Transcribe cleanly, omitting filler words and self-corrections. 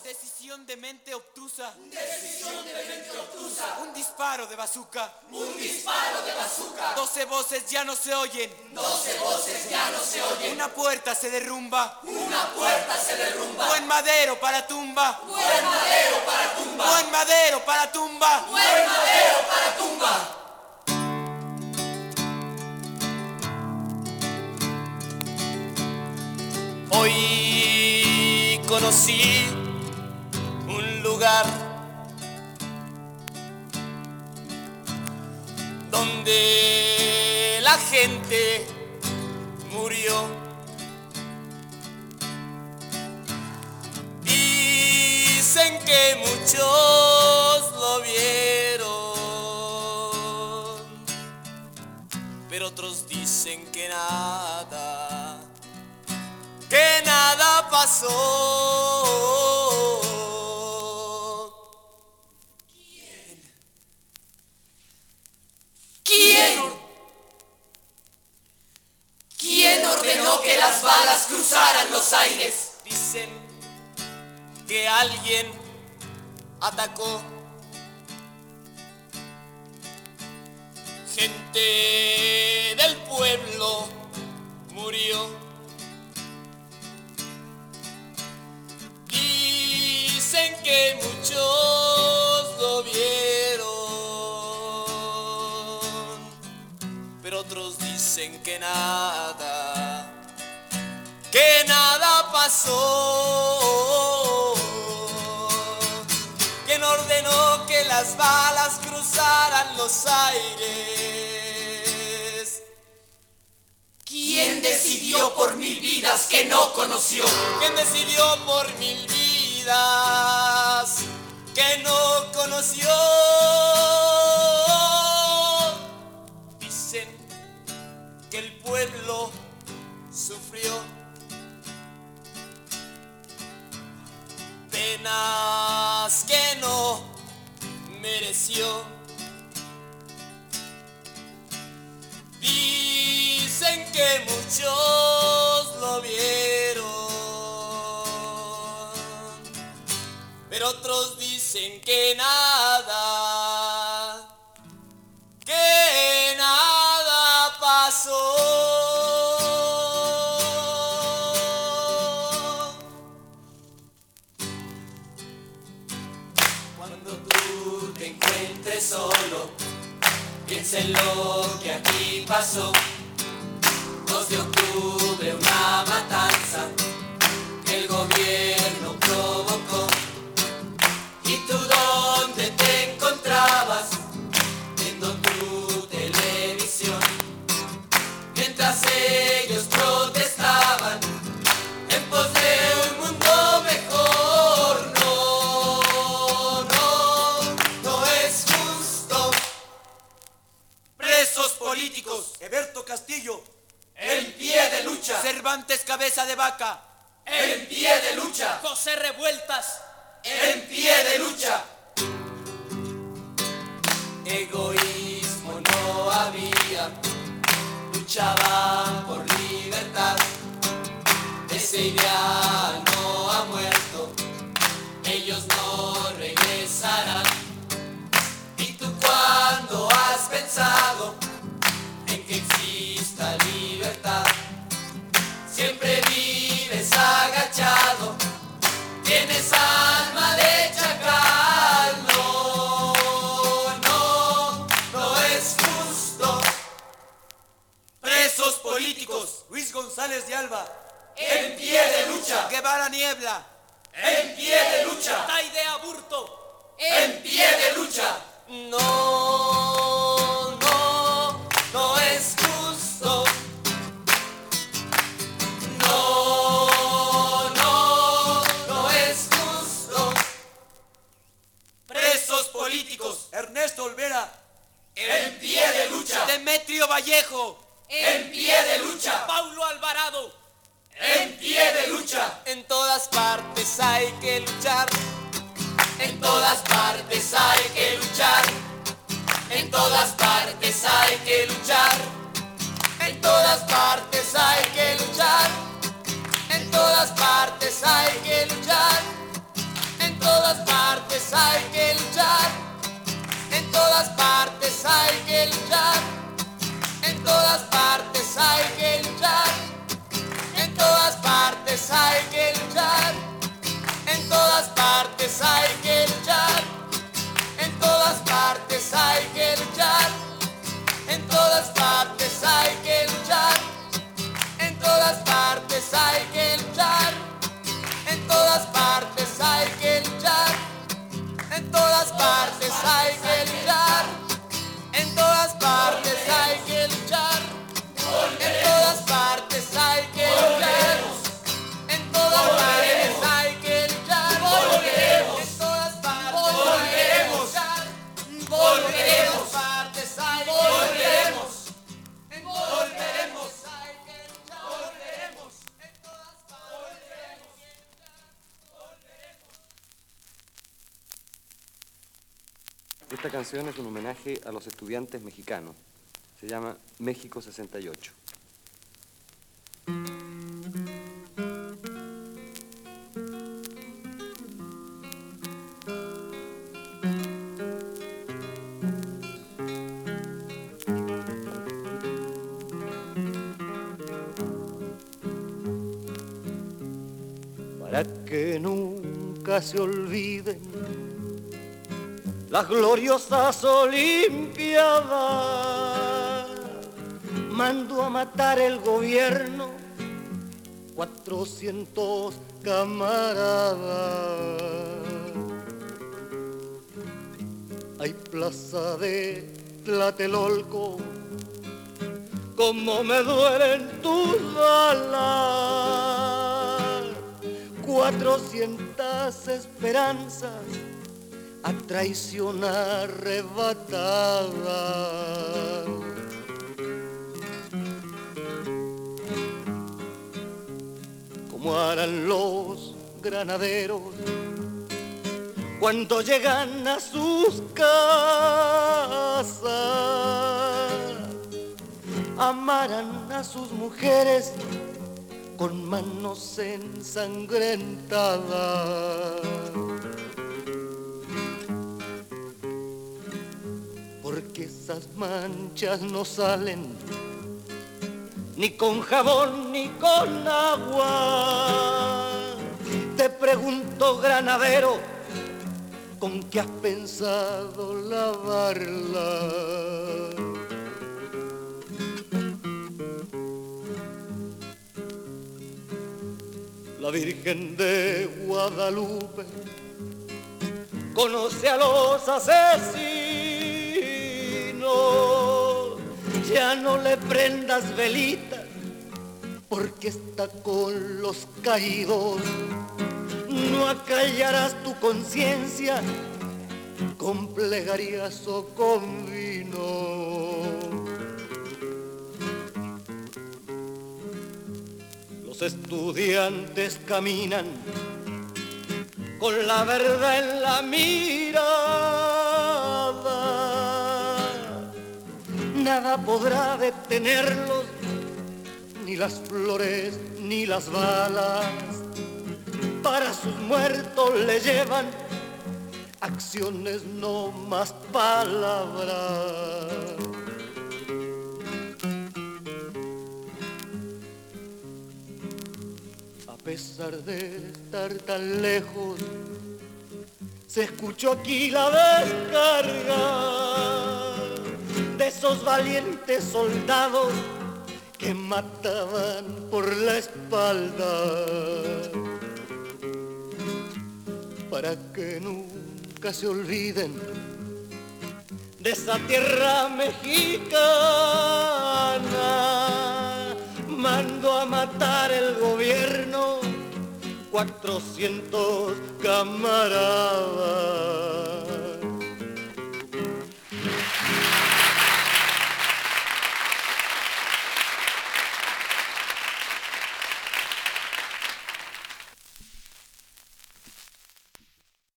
Decisión de mente obtusa. Decisión de mente obtusa. Un disparo de bazooka. Un disparo de bazooka. 12 voces ya no se oyen. 12 voces ya no se oyen. Una puerta se derrumba. Una puerta se derrumba. Buen madero para tumba. Buen madero para tumba. Buen madero para tumba. Buen madero para tumba. Hoy conocí un lugar donde la gente murió. Dicen que muchos lo vieron, pero otros dicen que nada pasó. ¿Quién ordenó que las balas cruzaran los aires? Dicen que alguien atacó. Gente del pueblo murió. Dicen que muchos lo vieron, pero otros dicen que nada pasó. ¿Quién ordenó que las balas cruzaran los aires? ¿Quién decidió por 1000 vidas que no conoció? ¿Quién decidió por 1000 vidas que no conoció? Dicen que el pueblo sufrió penas que no mereció. Dicen que muchos lo vieron, pero otros dicen que nada pasó. Cuando tú te encuentres solo, piensa en lo que aquí pasó. 2 de octubre, una matanza que el gobierno provocó. ¿Y tú dónde te encontrabas? Viendo tu televisión, mientras ellos protestaban en pos de un mundo mejor. No es justo. Presos políticos. Eberto Castillo. En pie de lucha. Cervantes Cabeza de Vaca. En pie de lucha. José Revueltas. En pie de lucha. Egoísmo no había, luchaban por libertad. Ese ideal no ha muerto, ellos no regresarán. ¿Y tú cuándo has pensado en que exista libertad? Siempre vives agachado, tienes alma de chacal. No es justo. Presos políticos. Luis González de Alba. En pie de lucha. Guevara Niebla. En pie de lucha. Taide Aburto. En pie de lucha. No es justo. No es justo. Presos políticos. Ernesto Olvera. En pie de lucha. Demetrio Vallejo. En pie de lucha. Paulo Alvarado. En pie de lucha. En todas partes hay que luchar. En todas partes hay que luchar. En todas partes hay que luchar. En todas partes hay que luchar. En todas partes hay que luchar. que luchar, en todas partes hay que luchar, en todas partes hay que luchar, en todas partes hay que luchar, en todas partes hay que luchar, en todas partes hay que luchar, en todas partes hay que luchar, en todas partes hay que luchar, en todas partes hay que luchar, en todas partes hay que luchar, en todas partes hay que luchar, en todas partes hay que luchar, volveremos, en todas partes volveremos, volveremos, en todas partes hay que volveremos, en volveremos, hay que luchar, volveremos, en todas partes volveremos. Esta canción es un homenaje a los estudiantes mexicanos. Se llama México 68. Para que nunca se olviden las gloriosas Olimpiadas, mandó a matar el gobierno 400 camaradas. Hay plaza de Tlatelolco, como me duelen tus balas, 400 esperanzas a traición arrebatada. Como harán los granaderos cuando llegan a sus casas, amarán a sus mujeres con manos ensangrentadas. Porque esas manchas no salen ni con jabón ni con agua. Te pregunto, granadero, ¿con qué has pensado lavarla? La Virgen de Guadalupe conoce a los asesinos. Ya no le prendas velitas porque está con los caídos. No acallarás tu conciencia con plegarias o con vino. Los estudiantes caminan con la verdad en la mirada. Nada podrá detenerlos, ni las flores ni las balas. Para sus muertos le llevan acciones, no más palabras. A pesar de estar tan lejos, se escuchó aquí la descarga de esos valientes soldados que mataban por la espalda. Para que nunca se olviden de esa tierra mexicana, mandó a matar el gobierno 400 camaradas.